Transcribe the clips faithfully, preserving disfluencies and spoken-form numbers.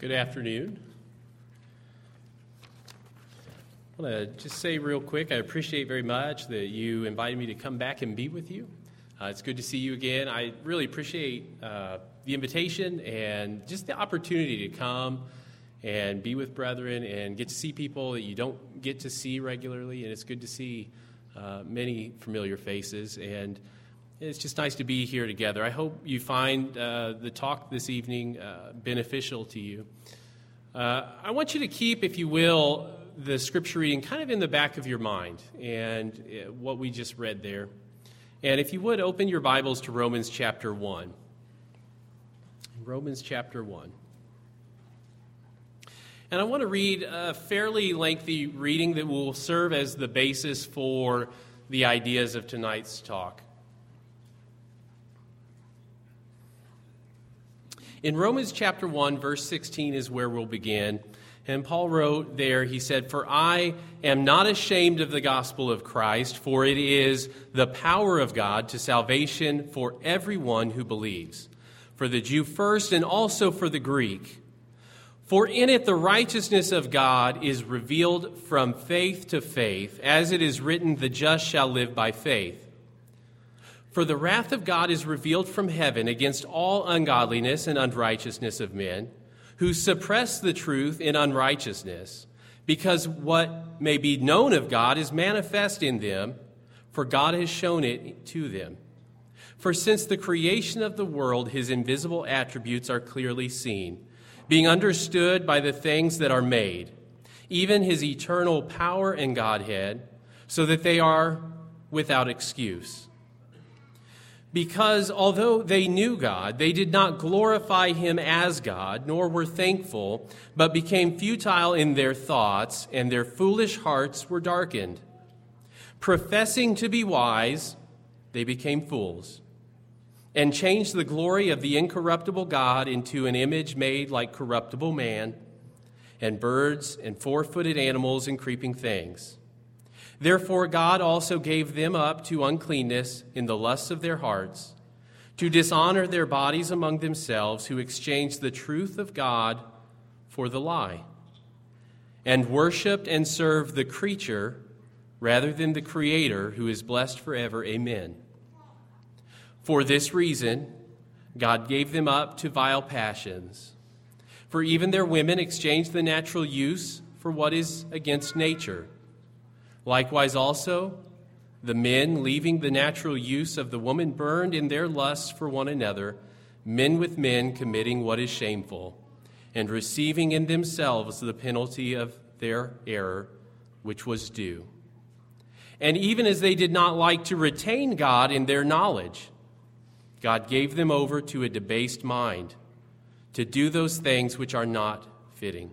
Good afternoon. I want to just say real quick, I appreciate very much that you invited me to come back and be with you. Uh, it's good to see you again. I really appreciate uh, the invitation and just the opportunity to come and be with brethren and get to see people that you don't get to see regularly. And it's good to see uh, many familiar faces. And it's just nice to be here together. I hope you find uh, the talk this evening uh, beneficial to you. Uh, I want you to keep, if you will, the scripture reading kind of in the back of your mind and uh, what we just read there. And if you would, open your Bibles to Romans chapter one. Romans chapter one. And I want to read a fairly lengthy reading that will serve as the basis for the ideas of tonight's talk. In Romans chapter one, verse sixteen is where we'll begin. And Paul wrote there, he said, "For I am not ashamed of the gospel of Christ, for it is the power of God to salvation for everyone who believes, for the Jew first and also for the Greek. For in it the righteousness of God is revealed from faith to faith, as it is written, the just shall live by faith. For the wrath of God is revealed from heaven against all ungodliness and unrighteousness of men, who suppress the truth in unrighteousness, because what may be known of God is manifest in them, for God has shown it to them. For since the creation of the world, his invisible attributes are clearly seen, being understood by the things that are made, even his eternal power and Godhead, so that they are without excuse. Because although they knew God, they did not glorify him as God, nor were thankful, but became futile in their thoughts, and their foolish hearts were darkened. Professing to be wise, they became fools, and changed the glory of the incorruptible God into an image made like corruptible man, and birds, and four-footed animals, and creeping things. Therefore God also gave them up to uncleanness in the lusts of their hearts, to dishonor their bodies among themselves, who exchanged the truth of God for the lie, and worshipped and served the creature rather than the Creator, who is blessed forever. Amen. For this reason, God gave them up to vile passions. For even their women exchanged the natural use for what is against nature. Likewise also, the men, leaving the natural use of the woman, burned in their lusts for one another, men with men committing what is shameful, and receiving in themselves the penalty of their error, which was due. And even as they did not like to retain God in their knowledge, God gave them over to a debased mind, to do those things which are not fitting.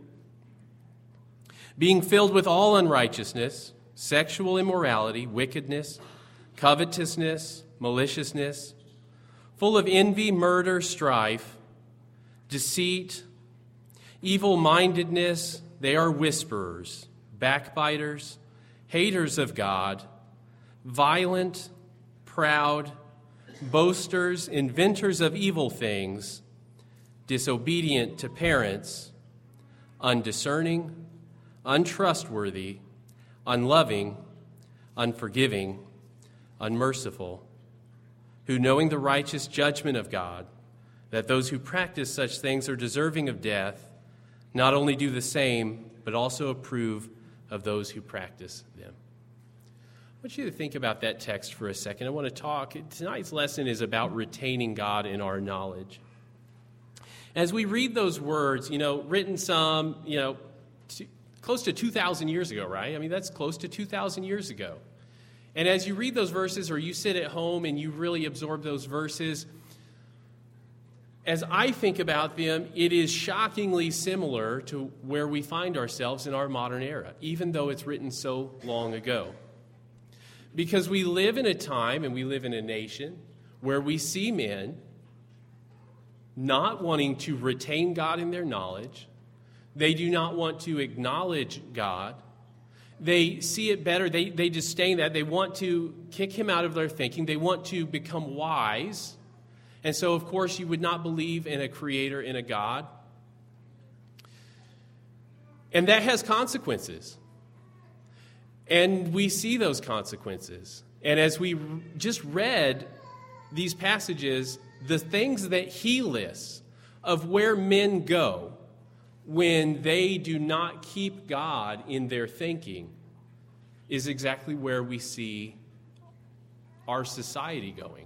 Being filled with all unrighteousness, sexual immorality, wickedness, covetousness, maliciousness, full of envy, murder, strife, deceit, evil-mindedness, they are whisperers, backbiters, haters of God, violent, proud, boasters, inventors of evil things, disobedient to parents, undiscerning, untrustworthy, unloving, unforgiving, unmerciful, who, knowing the righteous judgment of God, that those who practice such things are deserving of death, not only do the same, but also approve of those who practice them. I want you to think about that text for a second. I want to talk, tonight's lesson is about retaining God in our knowledge. As we read those words, you know, written some, you know, to, close to two thousand years ago, right? I mean, that's close to two thousand years ago. And as you read those verses, or you sit at home and you really absorb those verses, as I think about them, it is shockingly similar to where we find ourselves in our modern era, even though it's written so long ago. Because we live in a time and we live in a nation where we see men not wanting to retain God in their knowledge. They do not want to acknowledge God. They see it better. They, they disdain that. They want to kick him out of their thinking. They want to become wise. And so, of course, you would not believe in a creator, in a God. And that has consequences. And we see those consequences. And as we just read these passages, the things that he lists of where men go when they do not keep God in their thinking is exactly where we see our society going.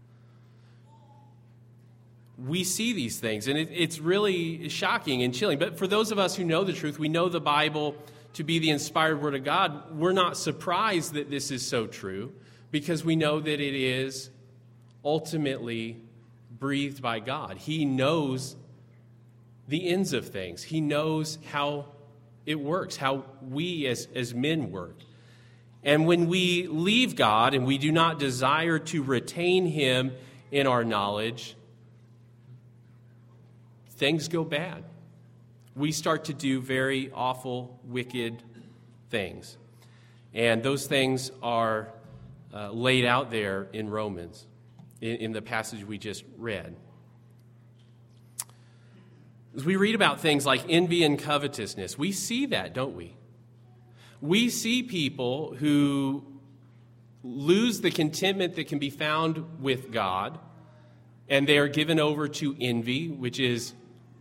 We see these things, and it, it's really shocking and chilling. But for those of us who know the truth, we know the Bible to be the inspired Word of God, we're not surprised that this is so true because we know that it is ultimately breathed by God. He knows the ends of things. He knows how it works, how we as, as men work. And when we leave God and we do not desire to retain him in our knowledge, things go bad. We start to do very awful, wicked things. And those things are uh, laid out there in Romans, in, in the passage we just read. As we read about things like envy and covetousness, we see that, don't we? We see people who lose the contentment that can be found with God, and they are given over to envy, which is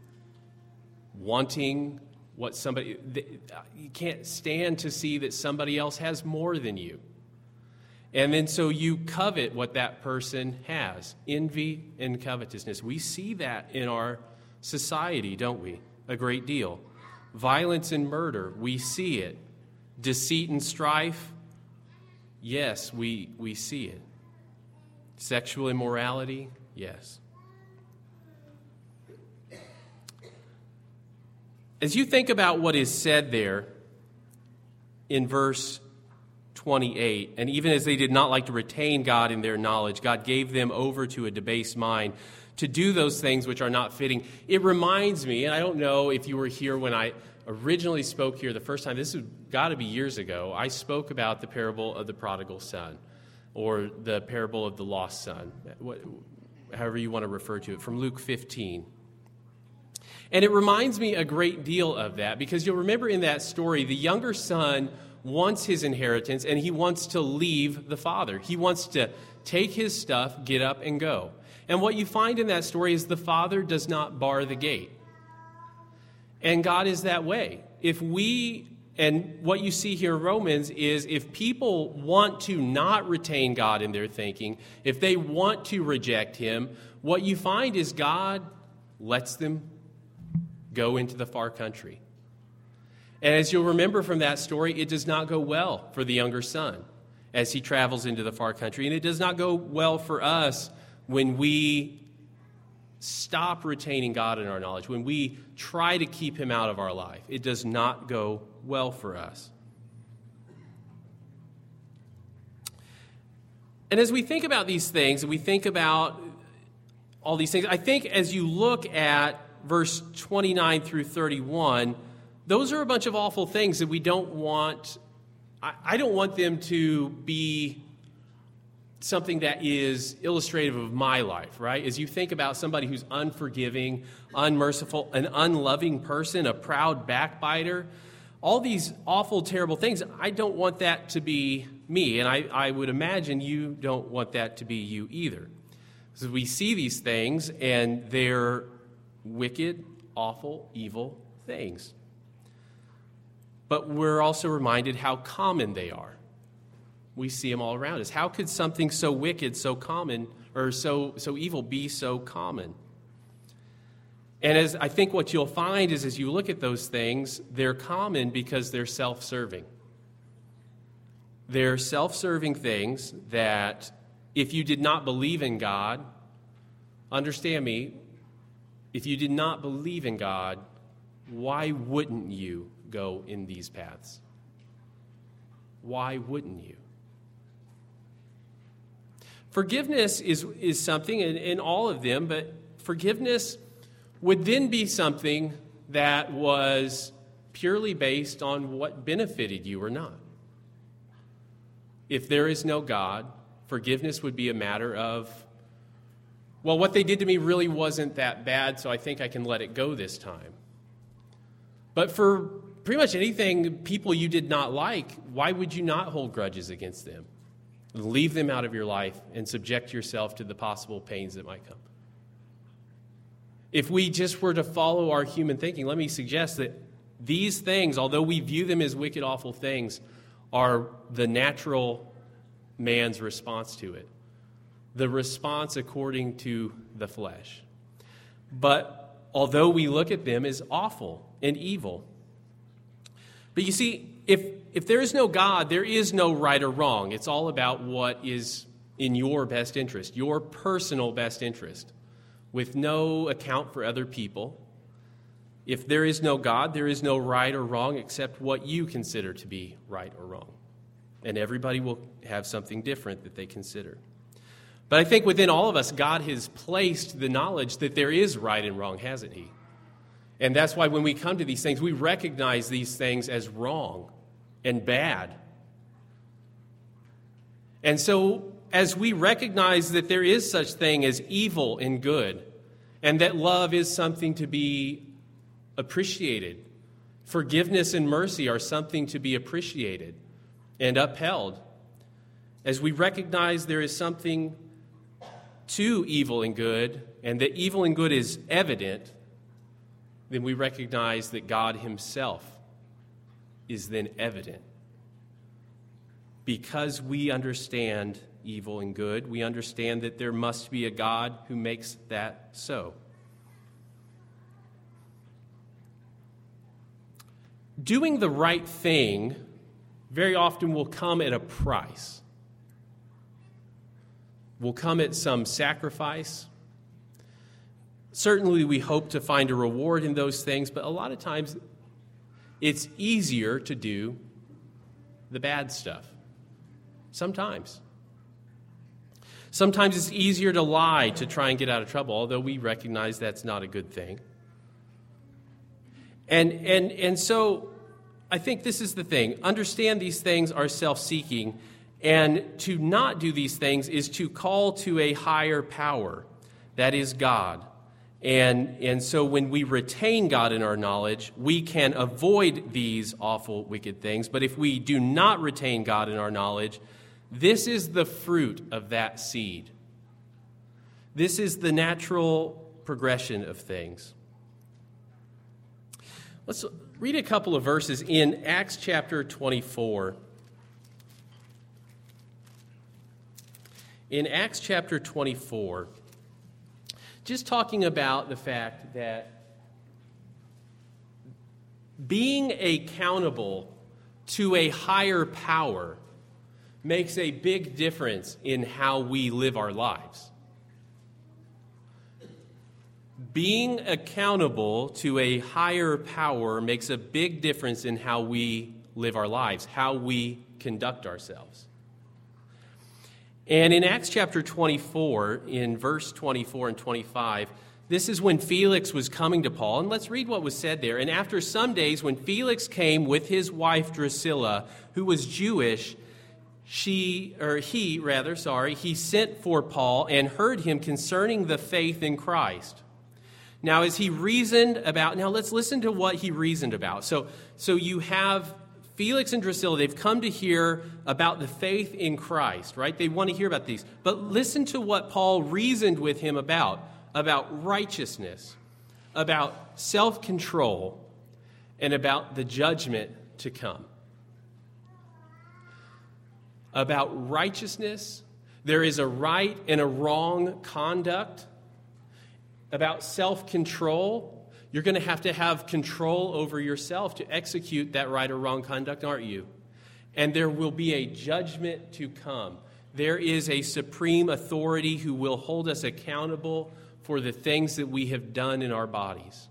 wanting what somebody, you can't stand to see that somebody else has more than you. And then so you covet what that person has. Envy and covetousness. We see that in our society, don't we? A great deal. Violence and murder, we see it. Deceit and strife, yes, we, we see it. Sexual immorality, yes. As you think about what is said there in verse twenty-eight, and even as they did not like to retain God in their knowledge, God gave them over to a debased mind to do those things which are not fitting. It reminds me, and I don't know if you were here when I originally spoke here the first time, this has got to be years ago, I spoke about the parable of the prodigal son, or the parable of the lost son, however you want to refer to it, from Luke fifteen. And it reminds me a great deal of that, because you'll remember in that story, the younger son wants his inheritance, and he wants to leave the father. He wants to take his stuff, get up, and go. And what you find in that story is the father does not bar the gate. And God is that way. If we, and what you see here in Romans is if people want to not retain God in their thinking, if they want to reject him, what you find is God lets them go into the far country. And as you'll remember from that story, it does not go well for the younger son as he travels into the far country. And it does not go well for us when we stop retaining God in our knowledge, when we try to keep him out of our life. It does not go well for us. And as we think about these things, and we think about all these things, I think as you look at verse twenty-nine through thirty-one, those are a bunch of awful things that we don't want. I, I don't want them to be something that is illustrative of my life, right? As you think about somebody who's unforgiving, unmerciful, an unloving person, a proud backbiter, all these awful, terrible things, I don't want that to be me. And I, I would imagine you don't want that to be you either. So we see these things, and they're wicked, awful, evil things. But we're also reminded how common they are. We see them all around us. How could something so wicked, so common, or so, so evil be so common? And as I think what you'll find is as you look at those things, they're common because they're self-serving. They're self-serving things that if you did not believe in God, understand me, if you did not believe in God, why wouldn't you go in these paths? Why wouldn't you? Forgiveness is, is something in, in all of them, but forgiveness would then be something that was purely based on what benefited you or not. If there is no God, forgiveness would be a matter of, well, what they did to me really wasn't that bad, so I think I can let it go this time. But for pretty much anything, people you did not like, why would you not hold grudges against them? Leave them out of your life and subject yourself to the possible pains that might come. If we just were to follow our human thinking, let me suggest that these things, although we view them as wicked, awful things, are the natural man's response to it. The response according to the flesh. But although we look at them as awful and evil. But you see, if if there is no God, there is no right or wrong. It's all about what is in your best interest, your personal best interest, with no account for other people. If there is no God, there is no right or wrong except what you consider to be right or wrong. And everybody will have something different that they consider. But I think within all of us, God has placed the knowledge that there is right and wrong, hasn't he? And that's why when we come to these things, we recognize these things as wrong and bad. And so as we recognize that there is such thing as evil and good, and that love is something to be appreciated, forgiveness and mercy are something to be appreciated and upheld, as we recognize there is something to evil and good, and that evil and good is evident, then we recognize that God himself is then evident. Because we understand evil and good, we understand that there must be a God who makes that so. Doing the right thing very often will come at a price. Will come at some sacrifice. Certainly we hope to find a reward in those things, but a lot of times it's easier to do the bad stuff. Sometimes. Sometimes it's easier to lie to try and get out of trouble, although we recognize that's not a good thing. And and and so I think this is the thing. Understand these things are self-seeking, and to not do these things is to call to a higher power, that is God. And, and so when we retain God in our knowledge, we can avoid these awful, wicked things. But if we do not retain God in our knowledge, this is the fruit of that seed. This is the natural progression of things. Let's read a couple of verses in Acts chapter twenty-four. In Acts chapter twenty-four, just talking about the fact that being accountable to a higher power makes a big difference in how we live our lives. Being accountable to a higher power makes a big difference in how we live our lives, how we conduct ourselves. And in Acts chapter twenty-four, in verse twenty-four and twenty-five, this is when Felix was coming to Paul. And let's read what was said there. And after some days, when Felix came with his wife Drusilla, who was Jewish, she, or he, rather, sorry, he sent for Paul and heard him concerning the faith in Christ. Now, as he reasoned about, now let's listen to what he reasoned about. So, so you have Felix and Drusilla, they've come to hear about the faith in Christ, right? They want to hear about these. But listen to what Paul reasoned with him about, about righteousness, about self-control, and about the judgment to come. About righteousness, there is a right and a wrong conduct. About self-control, you're going to have to have control over yourself to execute that right or wrong conduct, aren't you? And there will be a judgment to come. There is a supreme authority who will hold us accountable for the things that we have done in our bodies.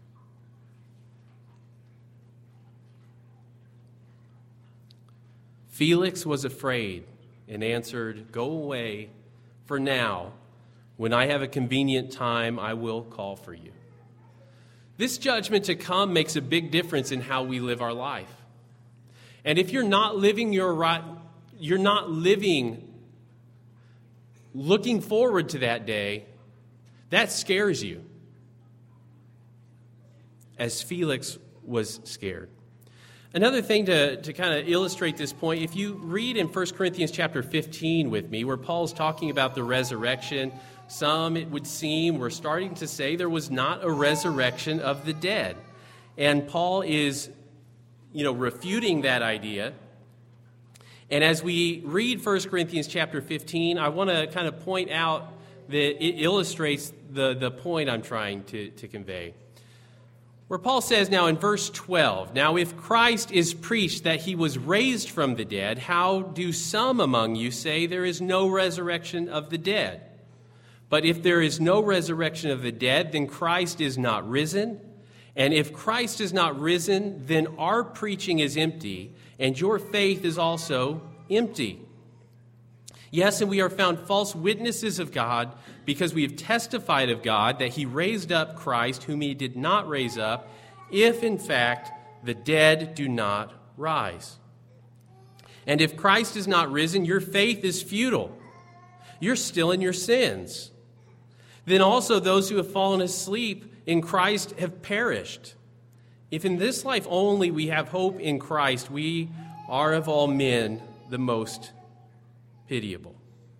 Felix was afraid and answered, "Go away for now. When I have a convenient time, I will call for you." This judgment to come makes a big difference in how we live our life. And if you're not living your right, you're not living looking forward to that day, that scares you. As Felix was scared. Another thing to, to kind of illustrate this point, if you read in First Corinthians chapter fifteen with me, where Paul's talking about the resurrection, some, it would seem, were starting to say there was not a resurrection of the dead. And Paul is, you know, refuting that idea. And as we read First Corinthians chapter fifteen, I want to kind of point out that it illustrates the, the point I'm trying to, to convey. Where Paul says now in verse twelve, "Now if Christ is preached that he was raised from the dead, how do some among you say there is no resurrection of the dead? But if there is no resurrection of the dead, then Christ is not risen. And if Christ is not risen, then our preaching is empty, and your faith is also empty. Yes, and we are found false witnesses of God, because we have testified of God that he raised up Christ, whom he did not raise up, if in fact the dead do not rise. And if Christ is not risen, your faith is futile. You're still in your sins. Then also those who have fallen asleep in Christ have perished. If in this life only we have hope in Christ, we are of all men the most pitiable."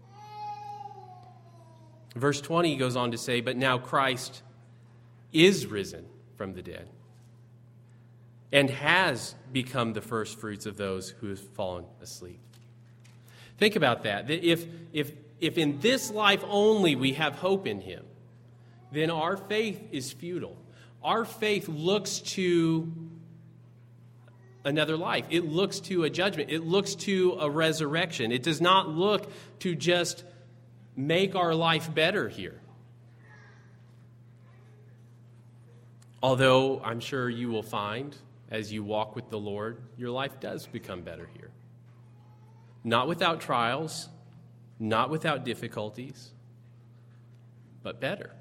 Verse twenty goes on to say, "But now Christ is risen from the dead and has become the first fruits of those who have fallen asleep." Think about that. That if, if, if in this life only we have hope in him, then our faith is futile. Our faith looks to another life. It looks to a judgment. It looks to a resurrection. It does not look to just make our life better here. Although I'm sure you will find, as you walk with the Lord, your life does become better here. Not without trials, not without difficulties, but better.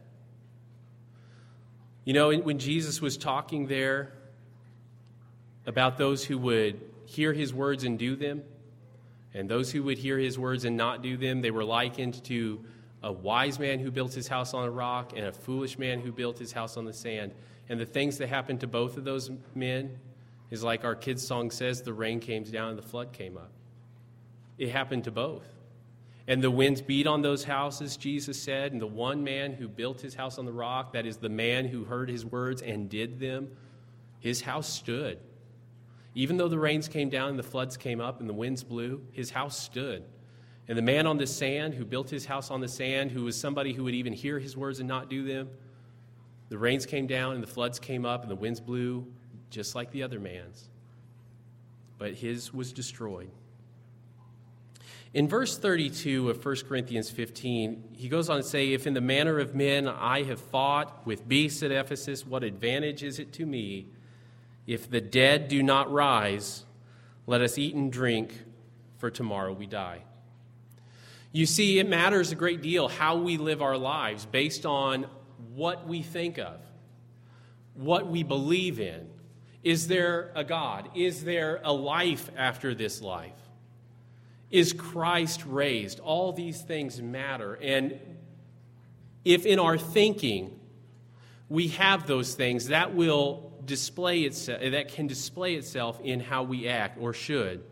You know, when Jesus was talking there about those who would hear his words and do them, and those who would hear his words and not do them, they were likened to a wise man who built his house on a rock and a foolish man who built his house on the sand. And the things that happened to both of those men is like our kids' song says, the rain came down and the flood came up. It happened to both. And the winds beat on those houses, Jesus said, and the one man who built his house on the rock, that is the man who heard his words and did them, his house stood. Even though the rains came down and the floods came up and the winds blew, his house stood. And the man on the sand who built his house on the sand, who was somebody who would even hear his words and not do them, the rains came down and the floods came up and the winds blew just like the other man's. But his was destroyed. In verse thirty-two of First Corinthians fifteen, he goes on to say, "If in the manner of men I have fought with beasts at Ephesus, what advantage is it to me? If the dead do not rise, let us eat and drink, for tomorrow we die." You see, it matters a great deal how we live our lives based on what we think of, what we believe in. Is there a God? Is there a life after this life? Is Christ raised? All these things matter. And if in our thinking we have those things, that will display itself, that can display itself in how we act, or should,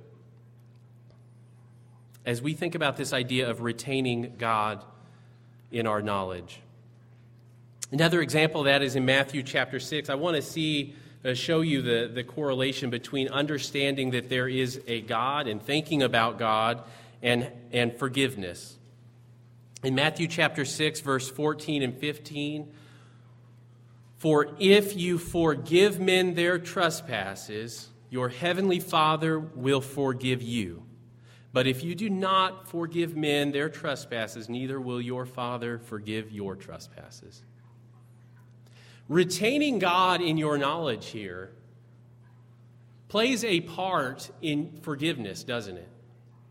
as we think about this idea of retaining God in our knowledge. Another example of that is in Matthew chapter six. I want to see, uh, show you the, the correlation between understanding that there is a God and thinking about God and, and forgiveness. In Matthew chapter six, verse fourteen and fifteen, "For if you forgive men their trespasses, your heavenly Father will forgive you. But if you do not forgive men their trespasses, neither will your Father forgive your trespasses." Retaining God in your knowledge here plays a part in forgiveness, doesn't it?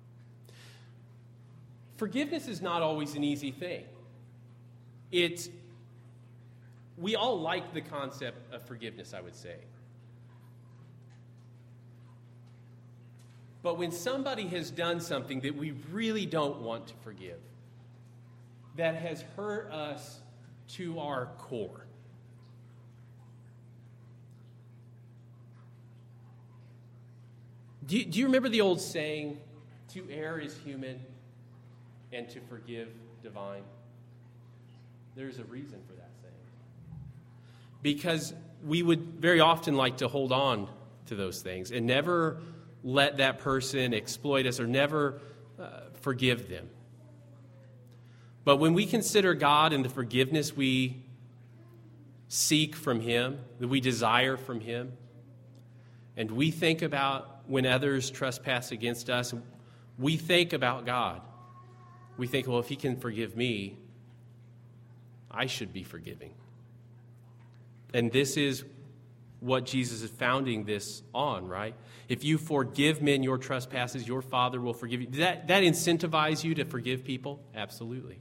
Forgiveness is not always an easy thing. It's We all like the concept of forgiveness, I would say. But when somebody has done something that we really don't want to forgive, that has hurt us to our core, Do you, do you remember the old saying, to err is human and to forgive divine? There's a reason for that saying. Because we would very often like to hold on to those things and never let that person exploit us or never uh, forgive them. But when we consider God and the forgiveness we seek from Him, that we desire from Him, and we think about when others trespass against us, we think about God. We think, well, if He can forgive me, I should be forgiving. And this is what Jesus is founding this on, right? If you forgive men your trespasses, your Father will forgive you. Does that, that incentivize you to forgive people? Absolutely.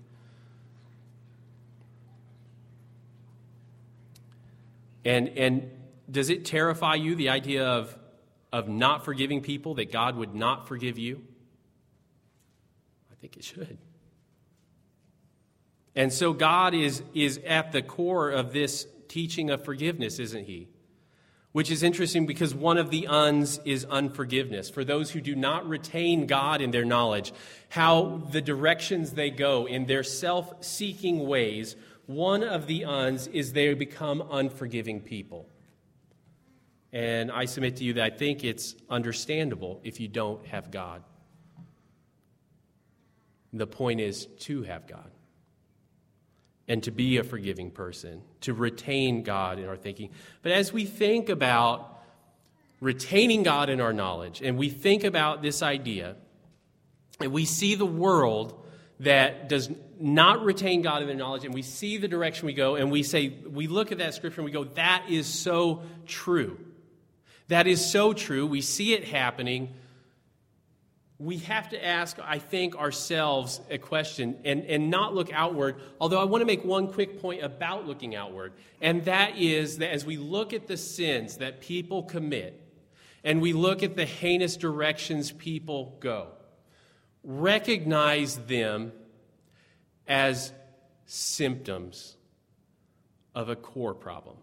And and does it terrify you, the idea of, of not forgiving people, that God would not forgive you? I think it should. And so God is, is at the core of this teaching of forgiveness, isn't He? Which is interesting because one of the uns is unforgiveness. For those who do not retain God in their knowledge, how the directions they go in their self-seeking ways, one of the uns is they become unforgiving people. And I submit to you that I think it's understandable if you don't have God. The point is to have God. And to be a forgiving person, to retain God in our thinking. But as we think about retaining God in our knowledge, and we think about this idea, and we see the world that does not retain God in their knowledge, and we see the direction we go, and we say, we look at that scripture and we go, that is so true. That is so true. We see it happening. We have to ask, I think, ourselves a question and, and not look outward, although I want to make one quick point about looking outward, and that is that as we look at the sins that people commit and we look at the heinous directions people go, recognize them as symptoms of a core problem.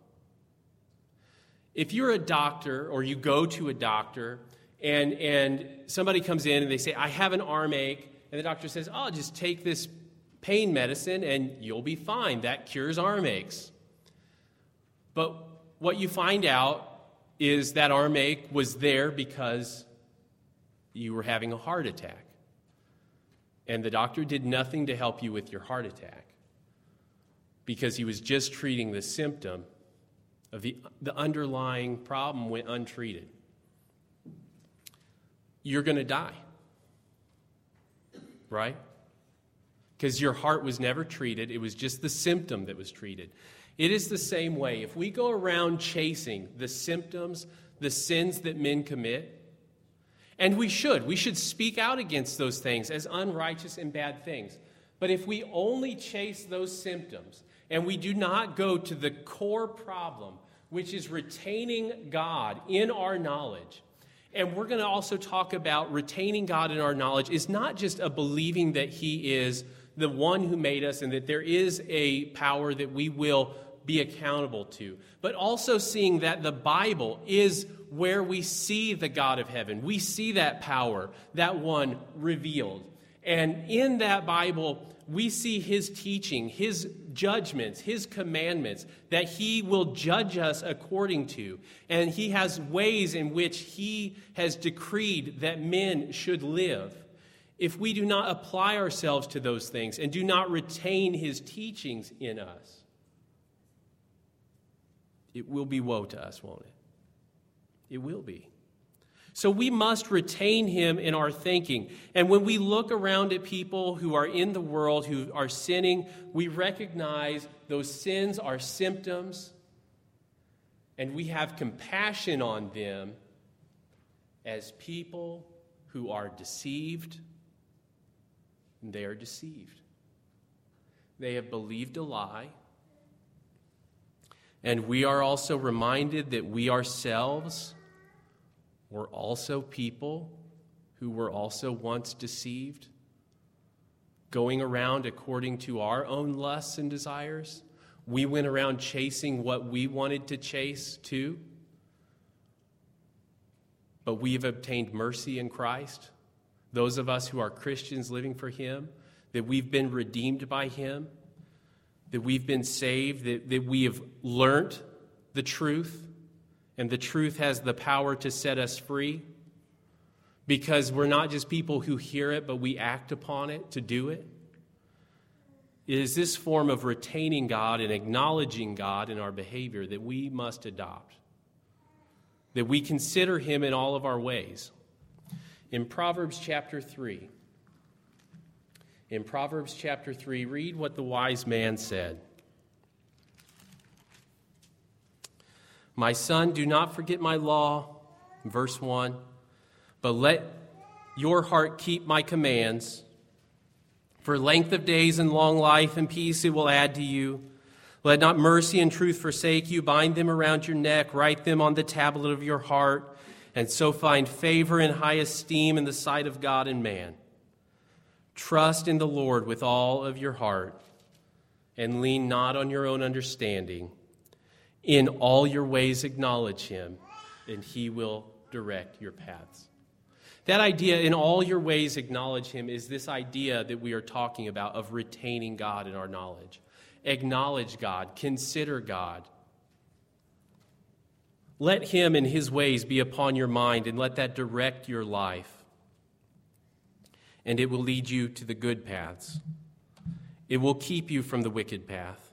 If you're a doctor or you go to a doctor And and somebody comes in and they say, I have an arm ache. And the doctor says, oh, just take this pain medicine and you'll be fine. That cures arm aches. But what you find out is that arm ache was there because you were having a heart attack. And the doctor did nothing to help you with your heart attack because he was just treating the symptom of the, the underlying problem went untreated. You're going to die, right? Because your heart was never treated. It was just the symptom that was treated. It is the same way. If we go around chasing the symptoms, the sins that men commit, and we should, we should speak out against those things as unrighteous and bad things. But if we only chase those symptoms and we do not go to the core problem, which is retaining God in our knowledge, and we're going to also talk about retaining God in our knowledge is not just a believing that He is the one who made us and that there is a power that we will be accountable to, but also seeing that the Bible is where we see the God of heaven. We see that power, that one revealed. And in that Bible, we see His teaching, His judgments, His commandments that He will judge us according to. And He has ways in which He has decreed that men should live. If we do not apply ourselves to those things and do not retain His teachings in us, it will be woe to us, won't it? It will be. So we must retain Him in our thinking. And when we look around at people who are in the world, who are sinning, we recognize those sins are symptoms, and we have compassion on them as people who are deceived. And they are deceived. They have believed a lie. And we are also reminded that we ourselves were also people who were also once deceived, going around according to our own lusts and desires. We went around chasing what we wanted to chase too. but we've obtained mercy in Christ. Those of us who are Christians living for him, that we've been redeemed by him, that we've been saved, that, that we have learned the truth, and the truth has the power to set us free, because we're not just people who hear it, but we act upon it to do it. It is this form of retaining God and acknowledging God in our behavior that we must adopt, that we consider him in all of our ways. In Proverbs chapter three, in Proverbs chapter three, read what the wise man said. My son, do not forget my law, verse one, but let your heart keep my commands. For length of days and long life and peace it will add to you. Let not mercy and truth forsake you. Bind them around your neck. Write them on the tablet of your heart. And so find favor and high esteem in the sight of God and man. Trust in the Lord with all of your heart, and lean not on your own understanding. In all your ways acknowledge him, and he will direct your paths. That idea, in all your ways acknowledge him, is this idea that we are talking about of retaining God in our knowledge. Acknowledge God. Consider God. Let him and his ways be upon your mind, and let that direct your life. And it will lead you to the good paths. It will keep you from the wicked path.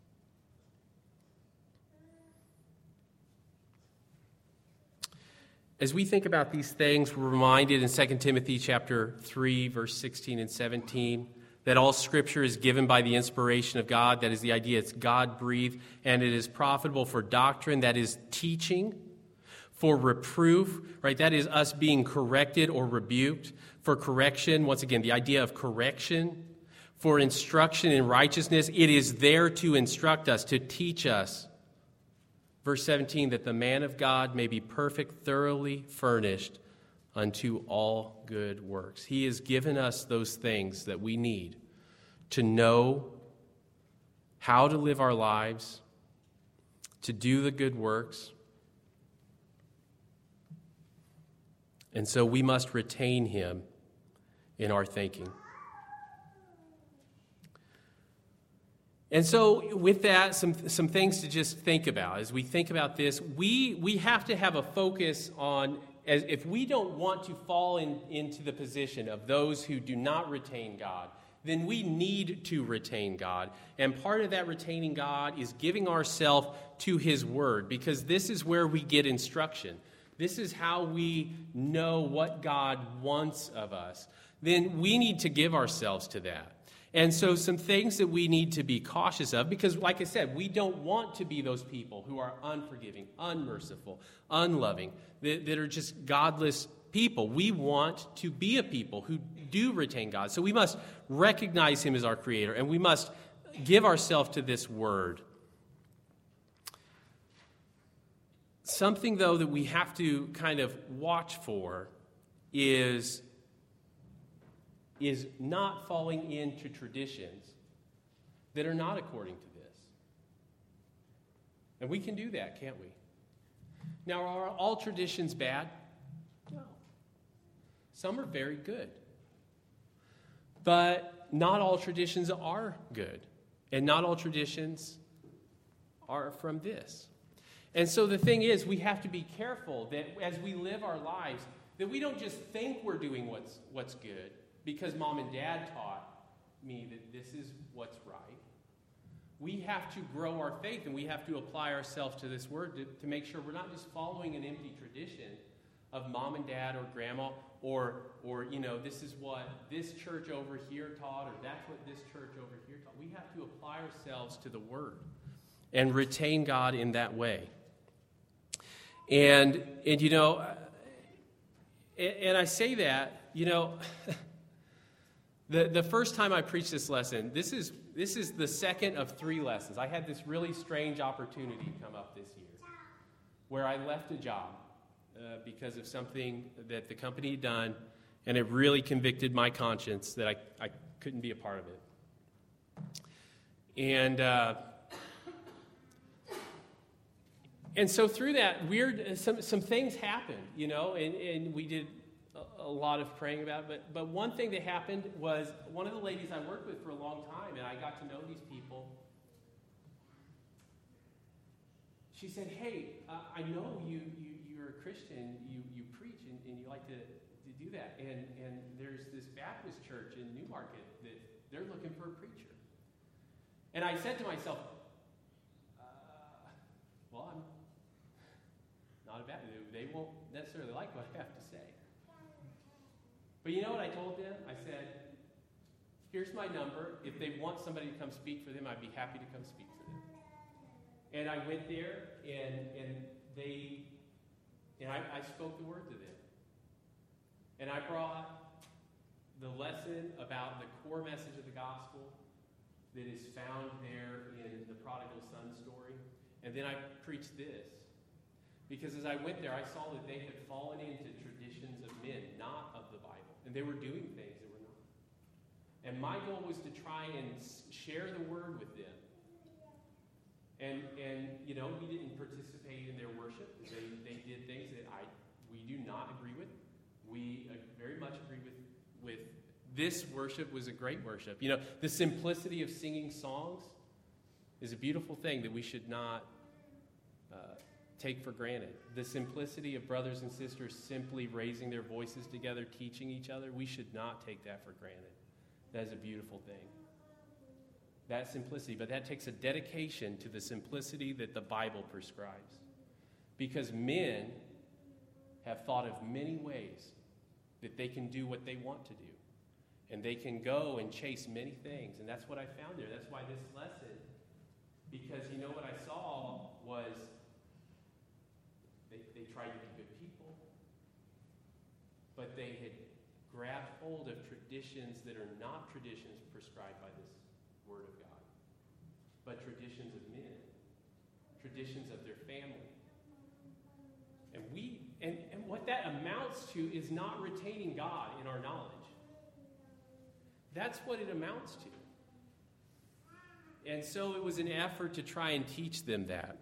As we think about these things, we're reminded in Second Timothy chapter three, verse sixteen and seventeen, that all Scripture is given by the inspiration of God. That is the idea. It's God-breathed, and it is profitable for doctrine, that is teaching, for reproof, right? That is us being corrected or rebuked, for correction. Once again, the idea of correction, for instruction in righteousness. It is there to instruct us, to teach us. Verse seventeen, that the man of God may be perfect, thoroughly furnished unto all good works. He has given us those things that we need to know how to live our lives, to do the good works. And so we must retain him in our thinking. And so with that, some some things to just think about. As we think about this, we we have to have a focus on, as if we don't want to fall in, into the position of those who do not retain God, then we need to retain God. And part of that retaining God is giving ourselves to his word, because this is where we get instruction. This is how we know what God wants of us. Then we need to give ourselves to that. And so some things that we need to be cautious of, because like I said, we don't want to be those people who are unforgiving, unmerciful, unloving, that, that are just godless people. We want to be a people who do retain God. So we must recognize him as our creator, and we must give ourselves to this word. Something, though, that we have to kind of watch for is is not falling into traditions that are not according to this. And we can do that, can't we? Now, are all traditions bad? No. Some are very good. But not all traditions are good. And not all traditions are from this. And so the thing is, we have to be careful that as we live our lives, that we don't just think we're doing what's what's good, because mom and dad taught me that this is what's right. We have to grow our faith, and we have to apply ourselves to this word to, to make sure we're not just following an empty tradition of mom and dad or grandma, or, or you know, this is what this church over here taught, or that's what this church over here taught. We have to apply ourselves to the word and retain God in that way. And, and you know, and, and I say that, you know... The the first time I preached this lesson, this is this is the second of three lessons. I had this really strange opportunity come up this year where I left a job uh, because of something that the company had done, and it really convicted my conscience that I, I couldn't be a part of it. And uh, and so through that, weird, some, some things happened, you know, and, and we did a, a lot of praying about it. But, but one thing that happened was one of the ladies I worked with for a long time, and I got to know these people. She said, hey, uh, I know you, you, you're a Christian, you, you preach, and, and you like to, to do that. And, and there's this Baptist church in Newmarket that they're looking for a preacher. And I said to myself, uh, well, I'm not a Baptist. They won't necessarily like what I have to say. But you know what I told them? I said, here's my number. If they want somebody to come speak for them, I'd be happy to come speak for them. And I went there, and and they, and I, I spoke the word to them. And I brought the lesson about the core message of the gospel that is found there in the prodigal son story. And then I preached this. Because as I went there, I saw that they had fallen into traditions of men, not of the Bible. And they were doing things that were not. And my goal was to try and share the word with them. And, and you know, we didn't participate in their worship. They, they did things that I we do not agree with. We uh, very much agree with, with this worship was a great worship. You know, the simplicity of singing songs is a beautiful thing that we should not uh, take for granted. The simplicity of brothers and sisters simply raising their voices together, teaching each other, we should not take that for granted. That is a beautiful thing. That simplicity, but that takes a dedication to the simplicity that the Bible prescribes. Because men have thought of many ways that they can do what they want to do. And they can go and chase many things. And that's what I found there. That's why this lesson, because you know what I saw was they, they tried to be good people, but they had grabbed hold of traditions that are not traditions prescribed by this Word of God, but traditions of men, traditions of their family. And we and, and what that amounts to is not retaining God in our knowledge. That's what it amounts to. And so it was an effort to try and teach them that.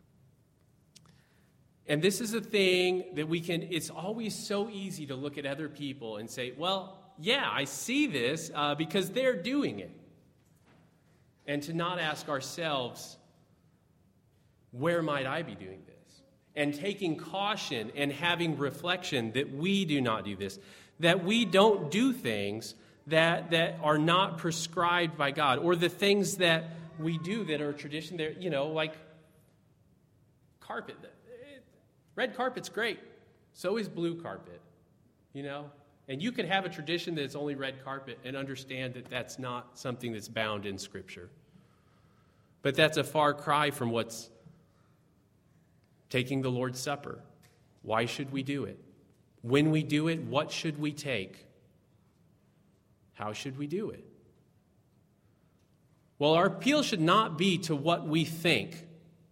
And this is a thing that we can, it's always so easy to look at other people and say, well, yeah, I see this uh, because they're doing it. And to not ask ourselves, where might I be doing this? And taking caution and having reflection that we do not do this, that we don't do things that, that are not prescribed by God, or the things that we do that are tradition, there, you know, like carpet. Red carpet's great. So is blue carpet, you know. And you could have a tradition that's only red carpet and understand that that's not something that's bound in Scripture. But that's a far cry from what's taking the Lord's Supper. Why should we do it? When we do it, what should we take? How should we do it? Well, our appeal should not be to what we think.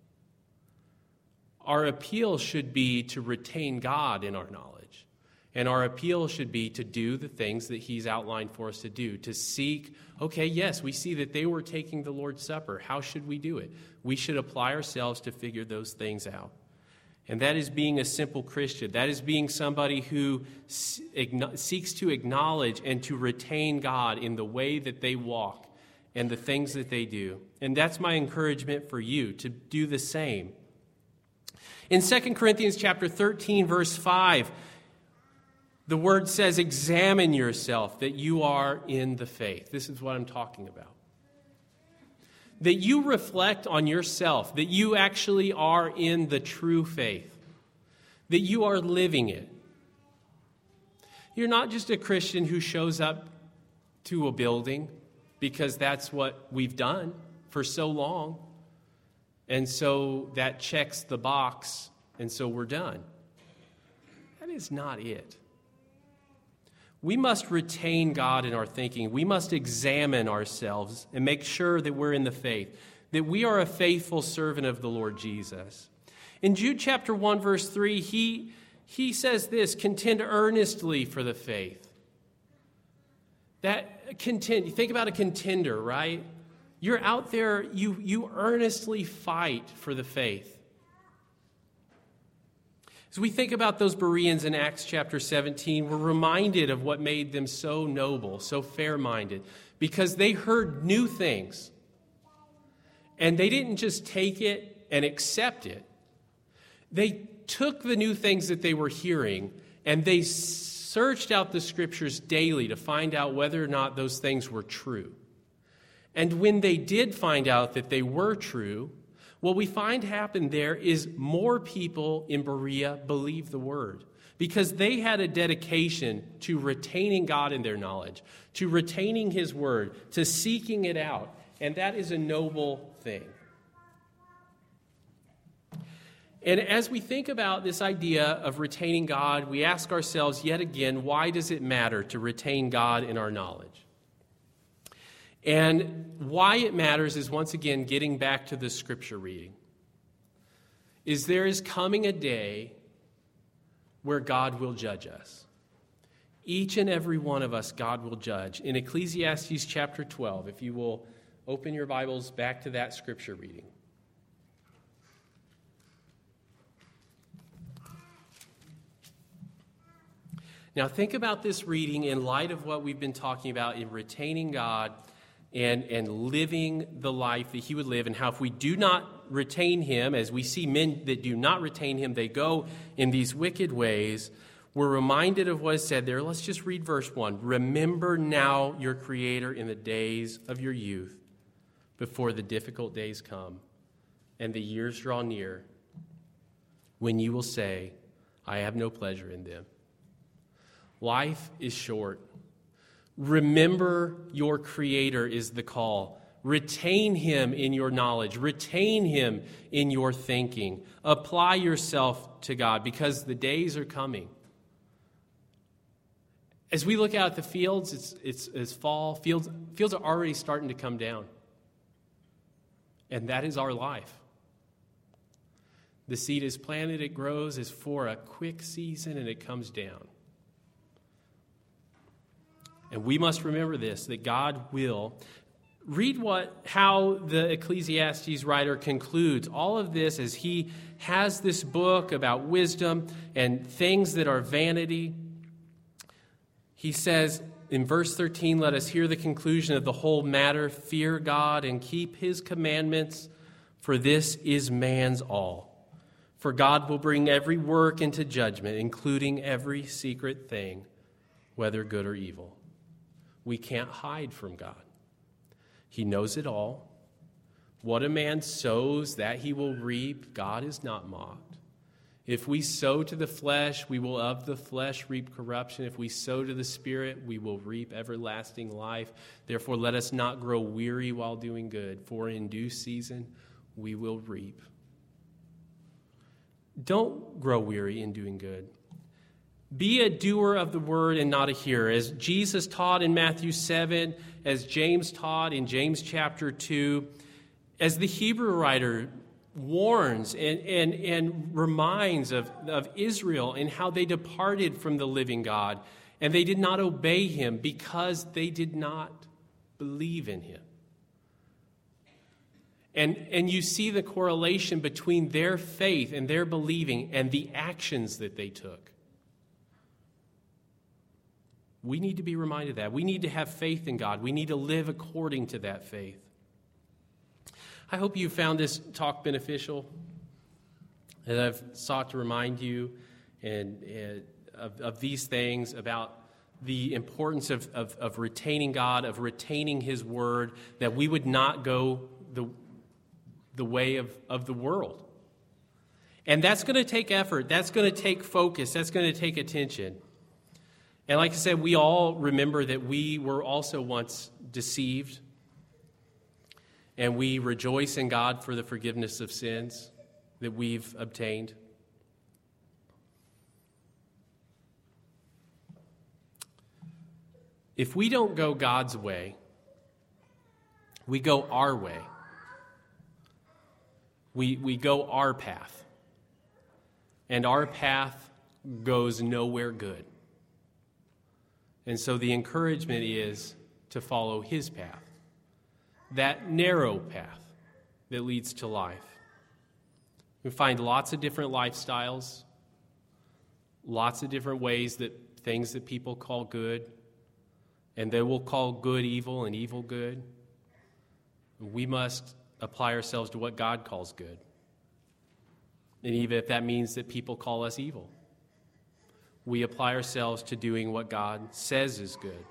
Our appeal should be to retain God in our knowledge. And our appeal should be to do the things that He's outlined for us to do. To seek, okay, yes, we see that they were taking the Lord's Supper. How should we do it? We should apply ourselves to figure those things out. And that is being a simple Christian. That is being somebody who seeks to acknowledge and to retain God in the way that they walk and the things that they do. And that's my encouragement for you, to do the same. In Second Corinthians chapter thirteen, verse five, the word says, examine yourself that you are in the faith. This is what I'm talking about. That you reflect on yourself, that you actually are in the true faith, that you are living it. You're not just a Christian who shows up to a building because that's what we've done for so long, and so that checks the box, and so we're done. That is not it. We must retain God in our thinking. We must examine ourselves and make sure that we're in the faith, that we are a faithful servant of the Lord Jesus. In Jude chapter one, verse three, he, he says this, contend earnestly for the faith. That contend, you think about a contender, right? You're out there, you, you earnestly fight for the faith. As we think about those Bereans in Acts chapter seventeen, we're reminded of what made them so noble, so fair-minded, because they heard new things. And they didn't just take it and accept it. They took the new things that they were hearing and they searched out the scriptures daily to find out whether or not those things were true. And when they did find out that they were true, what we find happen there is more people in Berea believed the word because they had a dedication to retaining God in their knowledge, to retaining his word, to seeking it out. And that is a noble thing. And as we think about this idea of retaining God, we ask ourselves yet again, why does it matter to retain God in our knowledge? And why it matters is, once again, getting back to the scripture reading. Is there is coming a day where God will judge us. Each and every one of us, God will judge. In Ecclesiastes chapter twelve, if you will open your Bibles back to that scripture reading. Now think about this reading in light of what we've been talking about in retaining God and, and living the life that he would live, and how if we do not retain him, as we see men that do not retain him, they go in these wicked ways. We're reminded of what is said there. Let's just read verse one. Remember now your Creator in the days of your youth, before the difficult days come and the years draw near, when you will say, I have no pleasure in them. Life is short. Remember your Creator is the call. Retain him in your knowledge. Retain him in your thinking. Apply yourself to God, because the days are coming. As we look out at the fields, it's, it's, it's fall. Fields, fields are already starting to come down. And that is our life. The seed is planted, it grows, is for a quick season, and it comes down. And we must remember this, that God will. Read what how the Ecclesiastes writer concludes all of this as he has this book about wisdom and things that are vanity. He says in verse thirteen, let us hear the conclusion of the whole matter. Fear God and keep his commandments, for this is man's all. For God will bring every work into judgment, including every secret thing, whether good or evil. We can't hide from God. He knows it all. What a man sows, that he will reap. God is not mocked. If we sow to the flesh, we will of the flesh reap corruption. If we sow to the Spirit, we will reap everlasting life. Therefore, let us not grow weary while doing good, for in due season we will reap. Don't grow weary in doing good. Be a doer of the word and not a hearer. As Jesus taught in Matthew seven, as James taught in James chapter two, as the Hebrew writer warns and, and, and reminds of, of Israel and how they departed from the living God, and they did not obey him because they did not believe in him. And, and you see the correlation between their faith and their believing and the actions that they took. We need to be reminded of that. We need to have faith in God. We need to live according to that faith. I hope you found this talk beneficial, and I've sought to remind you and, and of, of these things about the importance of, of, of retaining God, of retaining his word, that we would not go the, the way of, of the world. And that's going to take effort. That's going to take focus. That's going to take attention. And like I said, we all remember that we were also once deceived, and we rejoice in God for the forgiveness of sins that we've obtained. If we don't go God's way, we go our way. We, we go our path. And our path goes nowhere good. And so the encouragement is to follow his path, that narrow path that leads to life. We find lots of different lifestyles. lots of different ways that things that people call good, and they will call good evil and evil good. We must apply ourselves to what God calls good. And even if that means that people call us evil, we apply ourselves to doing what God says is good.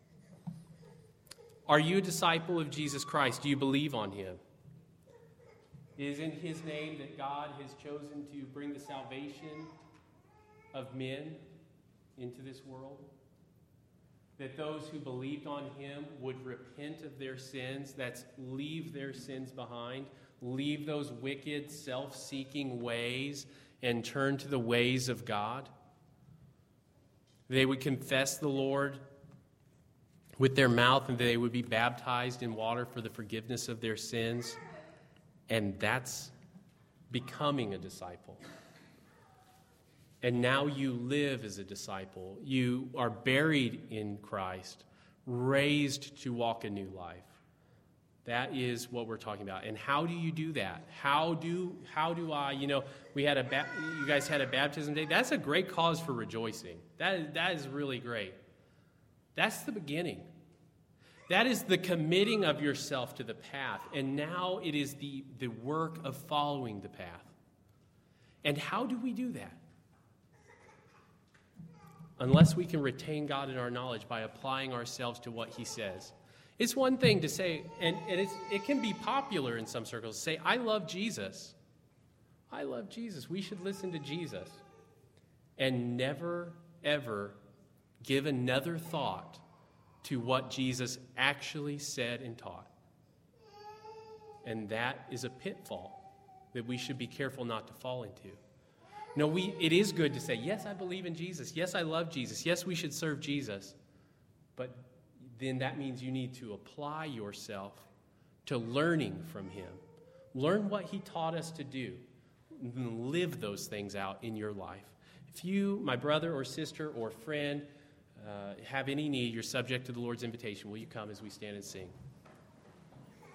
Are you a disciple of Jesus Christ? Do you believe on him? It is in his name that God has chosen to bring the salvation of men into this world. That those who believed on him would repent of their sins, that's leave their sins behind, leave those wicked, self-seeking ways, and turn to the ways of God. They would confess the Lord with their mouth, and they would be baptized in water for the forgiveness of their sins. And that's becoming a disciple. And now you live as a disciple. You are buried in Christ, raised to walk a new life. That is what we're talking about. And how do you do that? How do how do I, you know, we had a ba- you guys had a baptism day. That's a great cause for rejoicing. That is, that is really great. That's the beginning. That is the committing of yourself to the path. And now it is the, the work of following the path. And how do we do that? Unless we can retain God in our knowledge by applying ourselves to what he says. It's one thing to say, and, and it's, it can be popular in some circles, to say, I love Jesus. I love Jesus. We should listen to Jesus. And never, ever give another thought to what Jesus actually said and taught. And that is a pitfall that we should be careful not to fall into. No, we, it is good to say, yes, I believe in Jesus. Yes, I love Jesus. Yes, we should serve Jesus. But then that means you need to apply yourself to learning from him. Learn what he taught us to do. And live those things out in your life. If you, my brother or sister or friend, uh, have any need, you're subject to the Lord's invitation. Will you come as we stand and sing?